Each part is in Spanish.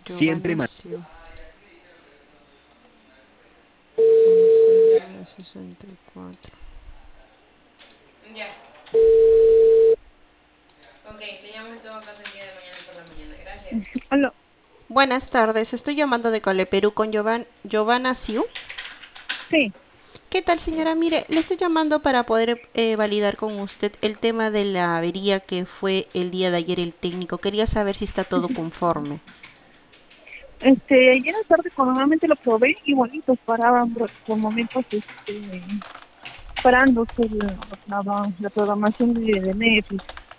Siempre Giovanna Siu. 11.64. Ya. Ok, te llamo en todo caso el día de mañana por la mañana. Gracias. Aló, Buenas tardes, estoy llamando de Cole Perú con Giovanna Siu. sí, ¿Qué tal, señora? Mire, le estoy llamando para poder validar con usted el tema de la avería que fue el día de ayer el técnico. Quería saber si está todo conforme. ayer en la tarde cuando nuevamente lo probé, igualito paraban por momentos, parándose la programación de Netflix.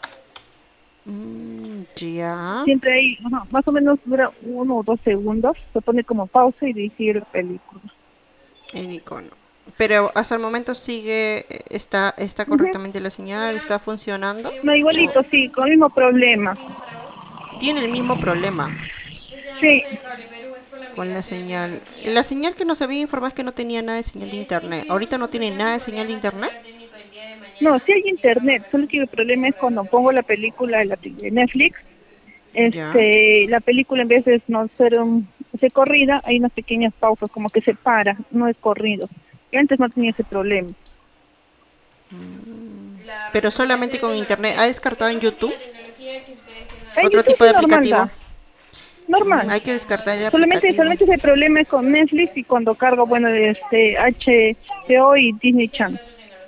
Ya. Siempre hay, ajá, más o menos dura 1 o 2 segundos, se pone como pausa y dice la película. El icono. Pero hasta el momento sigue, está Ujú. correctamente la señal, está funcionando. No, igualito, ¿O sí, con el mismo problema. tiene el mismo problema Sí, Llamándose de Cable Perú es por la con la migración de señal? tecnología. La señal que nos había informado es que no tenía nada de señal de Sí, internet. sí, no Ahorita se no tiene preocupe nada de por señal de podrían internet. atender al técnico el día de no, mañana sí hay y ya internet, solo que el resolvemos problema ese es cuando problema pongo que la tiene. película de Netflix. Ya. La película en vez de no ser ser corrida, hay unas pequeñas pausas, como que se para, no es corrido. Y antes no tenía ese problema. La Pero solamente reconfiguración de con internet. ¿Ha tecnología. Lo que descartado en pasa es que YouTube la tecnología que ustedes tienen En otro YouTube actualmente tipo sí de no normal aplicativo? da, normal. Hay que descartar el aplicativo. Solamente ese problema es con Netflix y cuando cargo, bueno, HBO y Disney Channel.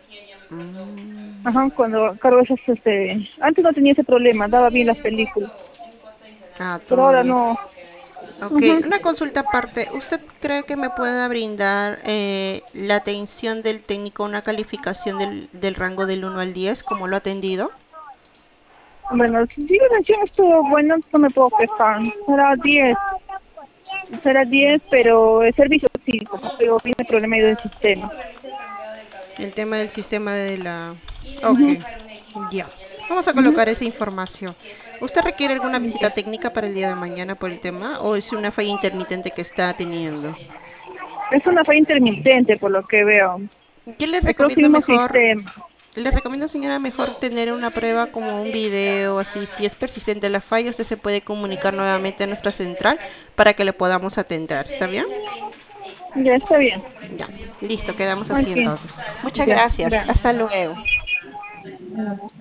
Ajá, cuando cargo esos, antes no tenía ese problema, daba bien las películas, tiene un costo adicional Ah, pero todo ahora bien. no. Ok, Ujú. una consulta aparte. ¿Usted cree que me pueda brindar la atención del técnico, una calificación del rango del 1 al 10, como lo ha atendido? Bueno, si la atención estuvo buena, no me puedo quejar. Será 10, pero el servicio sí, como digo, tiene problema ahí del sistema. realice el cambio del cableado El de tema del señal sistema de la... y les va a Ok, Ujú, dejar un equipo, ya. como ya les Vamos a mencioné ujú. colocar esa anteriormente, información. que es para que ¿Usted lo requiere puedan alguna visita Ya. técnica para el día de mañana por el tema o es una falla intermitente que está teniendo? Es una falla intermitente por lo que veo. ¿Qué le El recomiendo próximo mejor? sistema. Le recomiendo, señora, mejor tener una prueba como un video, así. Si es persistente la falla, usted se puede comunicar nuevamente a nuestra central para que le podamos atender. ¿Está bien? Ya está bien. Ya, listo, quedamos así Ok. entonces. Muchas Ya, gracias. gracias. Hasta luego.